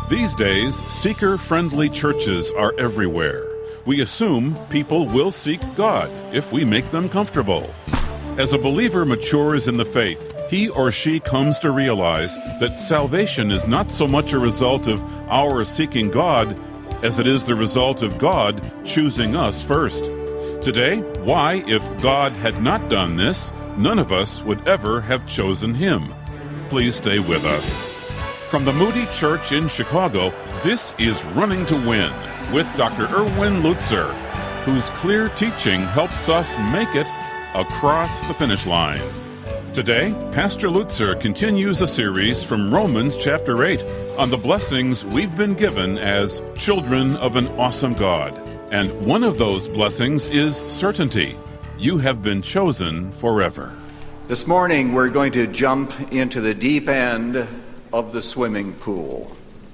These days, seeker-friendly churches are everywhere. We assume people will seek God if we make them comfortable. As a believer matures in the faith, he or she comes to realize that salvation is not so much a result of our seeking God as it is the result of God choosing us first. Today, why, if God had not done this, none of us would ever have chosen Him? Please stay with us. From the Moody Church in Chicago, this is Running to Win with Dr. Erwin Lutzer, whose clear teaching helps us make it across the finish line. Today, Pastor Lutzer continues a series from Romans chapter 8 on the blessings we've been given as children of an awesome God. And one of those blessings is certainty. You have been chosen forever. This morning, we're going to jump into the deep end of the swimming pool.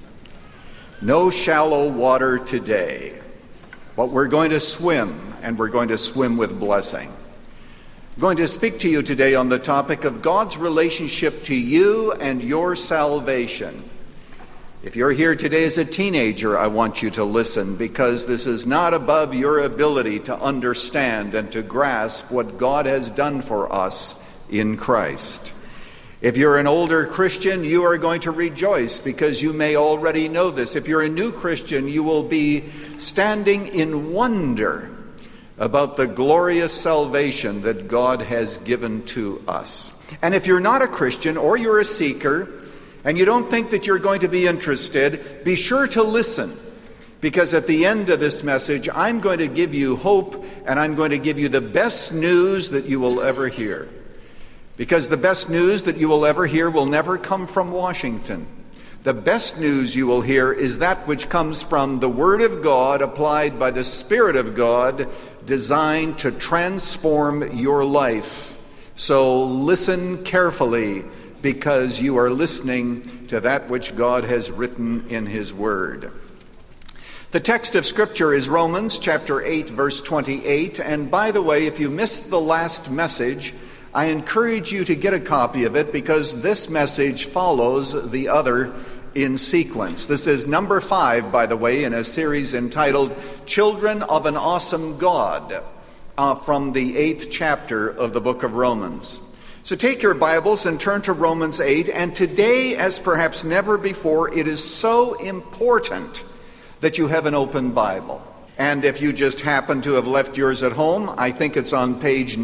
No shallow water today, but we're going to swim, and we're going to swim with blessing. I'm going to speak to you today on the topic of God's relationship to you and your salvation. If you're here today as a teenager, I want you to listen, because this is not above your ability to understand and to grasp what God has done for us in Christ. If you're an older Christian, you are going to rejoice because you may already know this. If you're a new Christian, you will be standing in wonder about the glorious salvation that God has given to us. And if you're not a Christian or you're a seeker and you don't think that you're going to be interested, be sure to listen, because at the end of this message, I'm going to give you hope, and I'm going to give you the best news that you will ever hear. Because the best news that you will ever hear will never come from Washington. The best news you will hear is that which comes from the Word of God applied by the Spirit of God, designed to transform your life. So listen carefully, because you are listening to that which God has written in His Word. The text of Scripture is Romans chapter 8, verse 28. And by the way, if you missed the last message, I encourage you to get a copy of it, because this message follows the other in sequence. This is number 5, by the way, in a series entitled Children of an Awesome God, from the 8th chapter of the book of Romans. So take your Bibles and turn to Romans 8, and today, as perhaps never before, it is so important that you have an open Bible. And if you just happen to have left yours at home, I think it's on page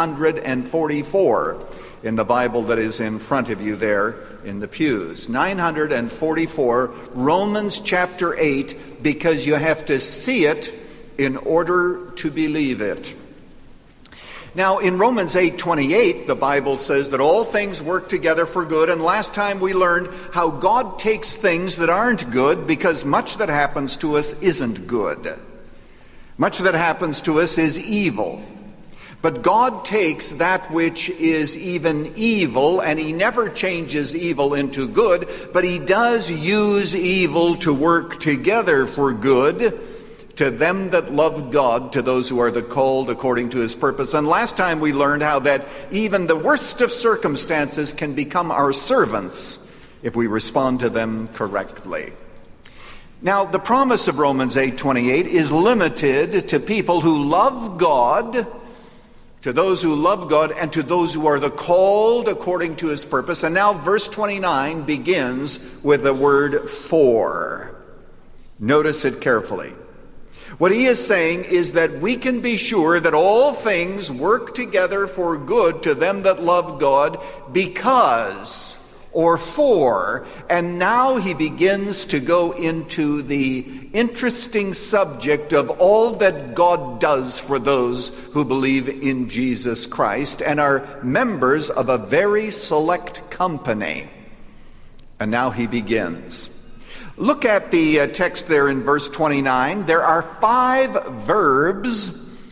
944 in the Bible that is in front of you there in the pews. 944, Romans chapter 8, because you have to see it in order to believe it. Now, in Romans 8:28, the Bible says that all things work together for good. And last time we learned how God takes things that aren't good, because much that happens to us isn't good. Much that happens to us is evil. But God takes that which is even evil, and He never changes evil into good, but He does use evil to work together for good to them that love God, to those who are the called according to His purpose. And last time we learned how that even the worst of circumstances can become our servants if we respond to them correctly. Now, the promise of Romans 8:28 is limited to people who love God, to those who love God, and to those who are the called according to His purpose. And now verse 29 begins with the word for. Notice it carefully. What he is saying is that we can be sure that all things work together for good to them that love God, because, or for, and now he begins to go into the interesting subject of all that God does for those who believe in Jesus Christ and are members of a very select company. And now he begins. Look at the text there in verse 29. There are 5 verbs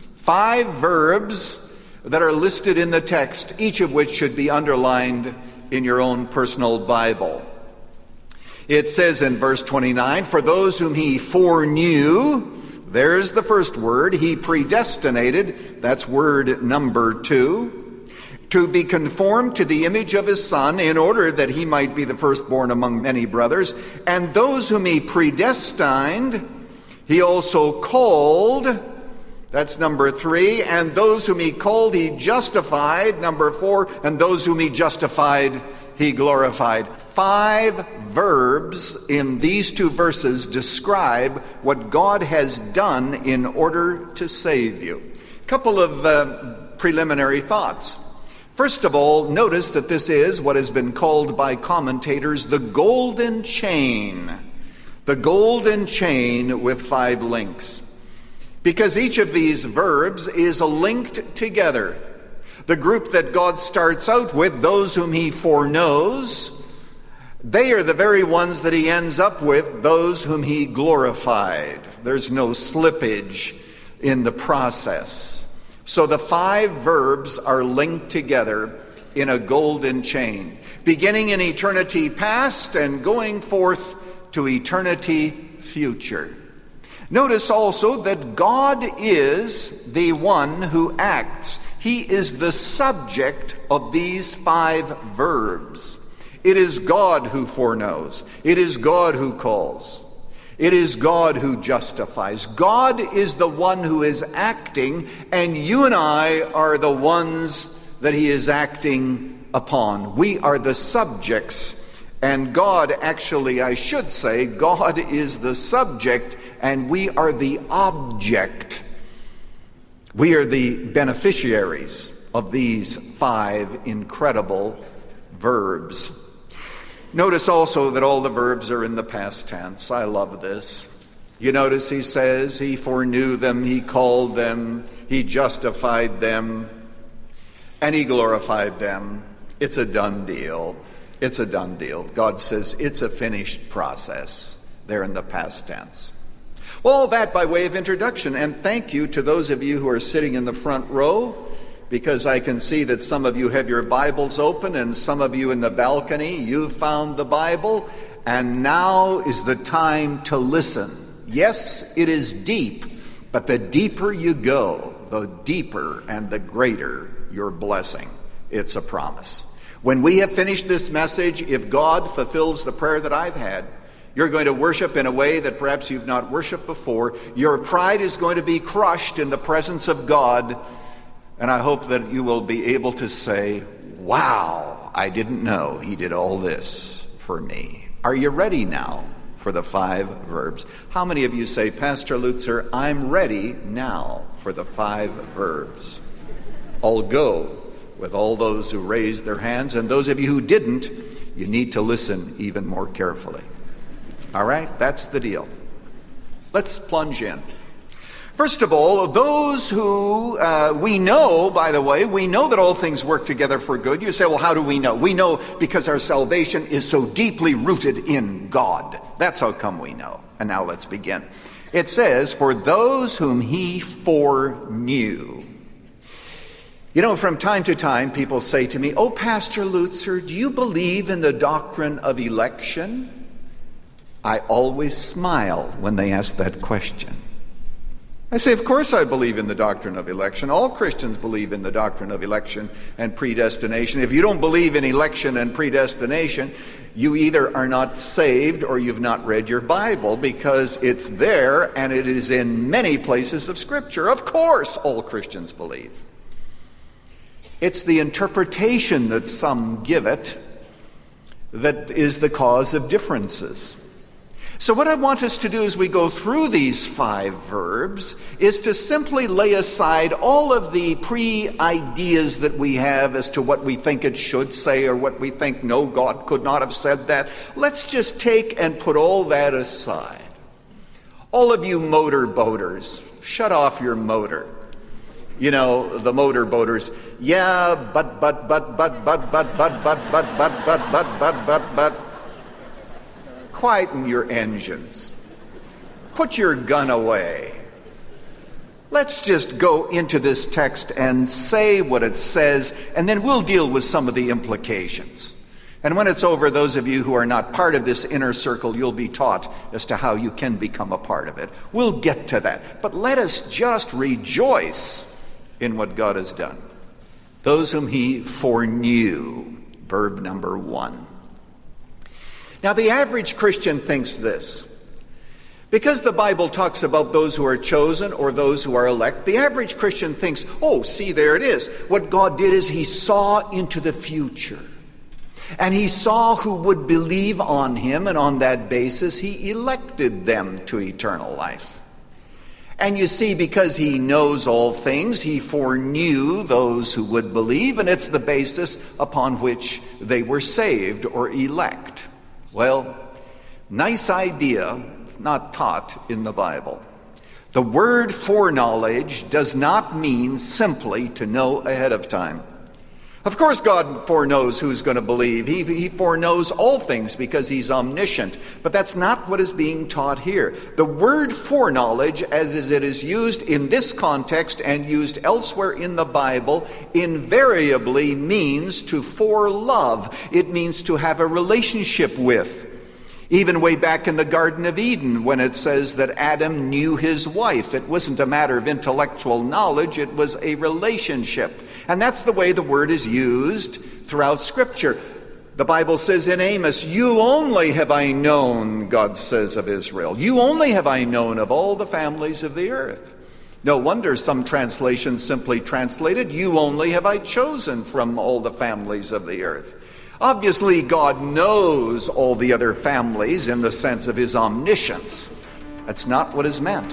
that are listed in the text, each of which should be underlined in your own personal Bible. It says in verse 29, for those whom He foreknew, there's the first word, He predestinated, that's word number 2, to be conformed to the image of his Son, in order that he might be the firstborn among many brothers. And those whom he predestined, he also called. That's number 3. And those whom he called, he justified. Number 4. And those whom he justified, he glorified. 5 verbs in these 2 verses describe what God has done in order to save you. A couple of preliminary thoughts. First of all, notice that this is what has been called by commentators the golden chain. The golden chain with 5 links. Because each of these verbs is linked together. The group that God starts out with, those whom he foreknows, they are the very ones that he ends up with, those whom he glorified. There's no slippage in the process. So the 5 verbs are linked together in a golden chain, beginning in eternity past and going forth to eternity future. Notice also that God is the one who acts. He is the subject of these 5 verbs. It is God who foreknows. It is God who calls. It is God who justifies. God is the one who is acting, and you and I are the ones that he is acting upon. We are the subjects, and God, actually, I should say, God is the subject, and we are the object. We are the beneficiaries of these 5 incredible verbs. Notice also that all the verbs are in the past tense. I love this. You notice he says he foreknew them, he called them, he justified them, and he glorified them. It's a done deal. It's a done deal. God says it's a finished process. They're in the past tense. Well, all that by way of introduction. And thank you to those of you who are sitting in the front row, because I can see that some of you have your Bibles open, and some of you in the balcony, you've found the Bible, and now is the time to listen. Yes, it is deep, but the deeper you go, the deeper and the greater your blessing. It's a promise. When we have finished this message, if God fulfills the prayer that I've had, you're going to worship in a way that perhaps you've not worshiped before. Your pride is going to be crushed in the presence of God. And I hope that you will be able to say, wow, I didn't know he did all this for me. Are you ready now for the 5 verbs? How many of you say, Pastor Lutzer, I'm ready now for the 5 verbs? I'll go with all those who raised their hands. And those of you who didn't, you need to listen even more carefully. All right, that's the deal. Let's plunge in. First of all, those who we know, by the way, we know that all things work together for good. You say, well, how do we know? We know because our salvation is so deeply rooted in God. That's how come we know. And now let's begin. It says, for those whom he foreknew. You know, from time to time, people say to me, oh, Pastor Lutzer, do you believe in the doctrine of election? I always smile when they ask that question. I say, of course I believe in the doctrine of election. All Christians believe in the doctrine of election and predestination. If you don't believe in election and predestination, you either are not saved or you've not read your Bible, because it's there and it is in many places of Scripture. Of course all Christians believe. It's the interpretation that some give it that is the cause of differences. So what I want us to do as we go through these 5 verbs is to simply lay aside all of the pre-ideas that we have as to what we think it should say or what we think, no, God could not have said that. Let's just take and put all that aside. All of you motor boaters, shut off your motor. You know, the motor boaters, yeah, but. Quieten your engines. Put your gun away. Let's just go into this text and say what it says, and then we'll deal with some of the implications. And when it's over, those of you who are not part of this inner circle, you'll be taught as to how you can become a part of it. We'll get to that. But let us just rejoice in what God has done. Those whom he foreknew. Verb number 1. Now, the average Christian thinks this. Because the Bible talks about those who are chosen or those who are elect, the average Christian thinks, oh, see, there it is. What God did is he saw into the future. And he saw who would believe on him, and on that basis he elected them to eternal life. And you see, because he knows all things, he foreknew those who would believe, and it's the basis upon which they were saved or elect. Well, nice idea. Not taught in the Bible. The word foreknowledge does not mean simply to know ahead of time. Of course, God foreknows who's going to believe. He foreknows all things because he's omniscient. But that's not what is being taught here. The word foreknowledge, as it is used in this context and used elsewhere in the Bible, invariably means to forelove. It means to have a relationship with. Even way back in the Garden of Eden, when it says that Adam knew his wife, it wasn't a matter of intellectual knowledge, it was a relationship. And that's the way the word is used throughout Scripture. The Bible says in Amos, you only have I known, God says of Israel. You only have I known of all the families of the earth. No wonder some translations simply translated, you only have I chosen from all the families of the earth. Obviously, God knows all the other families in the sense of his omniscience. That's not what is meant.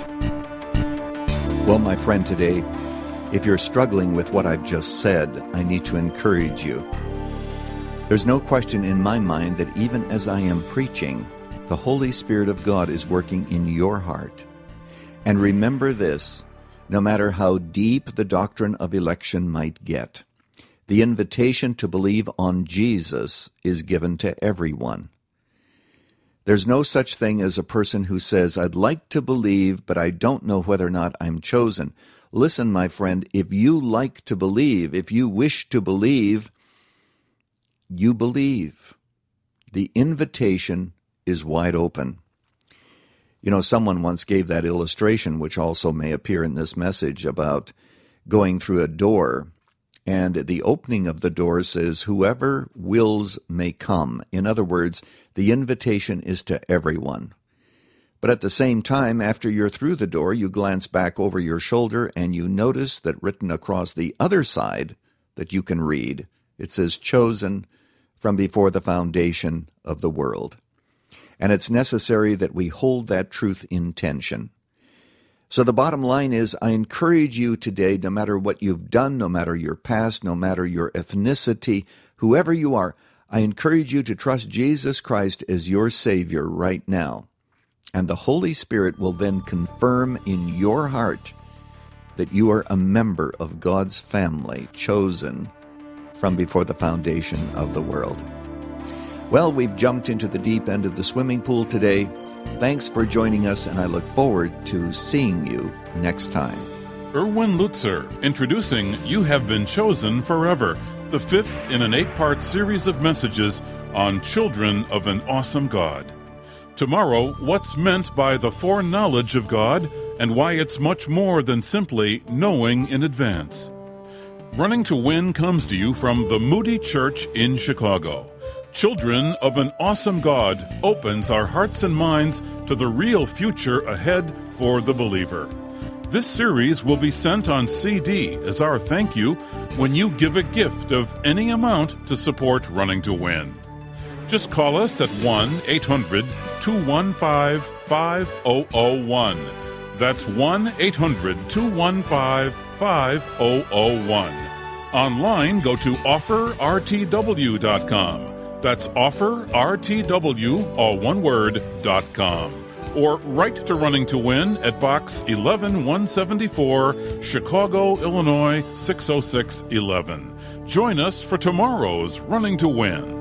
Well, my friend, today, if you're struggling with what I've just said, I need to encourage you. There's no question in my mind that even as I am preaching, the Holy Spirit of God is working in your heart. And remember this, no matter how deep the doctrine of election might get, the invitation to believe on Jesus is given to everyone. There's no such thing as a person who says, I'd like to believe, but I don't know whether or not I'm chosen. Listen, my friend, if you like to believe, if you wish to believe, you believe. The invitation is wide open. You know, someone once gave that illustration, which also may appear in this message, about going through a door. And the opening of the door says, whoever wills may come. In other words, the invitation is to everyone. But at the same time, after you're through the door, you glance back over your shoulder and you notice that written across the other side that you can read, it says, chosen from before the foundation of the world. And it's necessary that we hold that truth in tension. So the bottom line is, I encourage you today, no matter what you've done, no matter your past, no matter your ethnicity, whoever you are, I encourage you to trust Jesus Christ as your Savior right now. And the Holy Spirit will then confirm in your heart that you are a member of God's family, chosen from before the foundation of the world. Well, we've jumped into the deep end of the swimming pool today. Thanks for joining us, and I look forward to seeing you next time. Erwin Lutzer, introducing You Have Been Chosen Forever, the fifth in an 8-part series of messages on children of an awesome God. Tomorrow, what's meant by the foreknowledge of God and why it's much more than simply knowing in advance. Running to Win comes to you from the Moody Church in Chicago. Children of an Awesome God opens our hearts and minds to the real future ahead for the believer. This series will be sent on CD as our thank you when you give a gift of any amount to support Running to Win. Just call us at 1-800-215-5001. That's 1-800-215-5001. Online, go to offerrtw.com. That's offerrtw, all one word, .com. Or write to Running to Win at Box 11174, Chicago, Illinois 60611. Join us for tomorrow's Running to Win.